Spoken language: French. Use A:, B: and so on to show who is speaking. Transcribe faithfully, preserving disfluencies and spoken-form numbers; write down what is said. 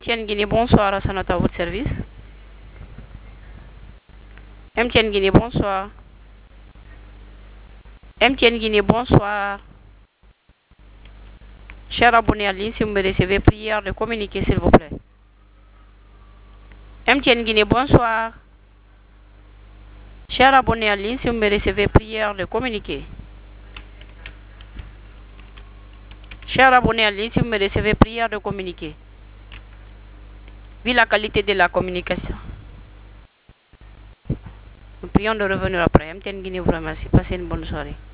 A: M T N Guinée, bonsoir, Hassanat à votre service. M T N Guinée, bonsoir. M T N Guinée, bonsoir. Cher abonné à ligne, si vous me recevez, prière de communiquer, s'il vous plaît. M T N Guinée, bonsoir. Cher abonné à ligne, si vous me recevez, prière de communiquer. Cher abonné à ligne, si vous me recevez, prière de communiquer. Vu la qualité de la communication. Nous prions de revenir après. M T N Guinée vous remercie. Passez une bonne soirée.